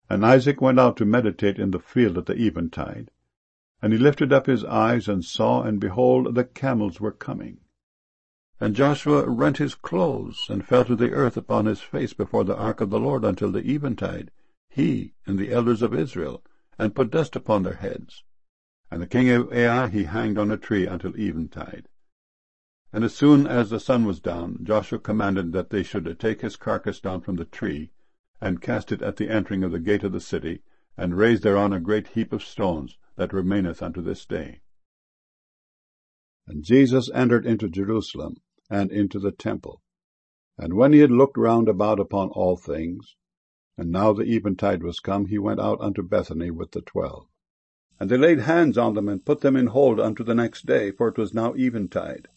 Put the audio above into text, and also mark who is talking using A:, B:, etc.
A: And Isaac went out to meditate in the field at the eventide. And he lifted up his eyes, and saw, and behold, the camels were coming. And Joshua rent his clothes, and fell to the earth upon his face before the ark of the Lord until the eventide, he and the elders of Israel, and put dust upon their heads. And the king of Ai he hanged on a tree until eventide. And as soon as the sun was down, Joshua commanded that they should take his carcass down from the tree, and cast it at the entering of the gate of the city, and raise thereon a great heap of stones, that remaineth unto this day. And Jesus entered into Jerusalem, and into the temple. And when he had looked round about upon all things, and now the eventide was come, he went out unto Bethany with the 12. And they laid hands on them, and put them in hold unto the next day, for it was now eventide.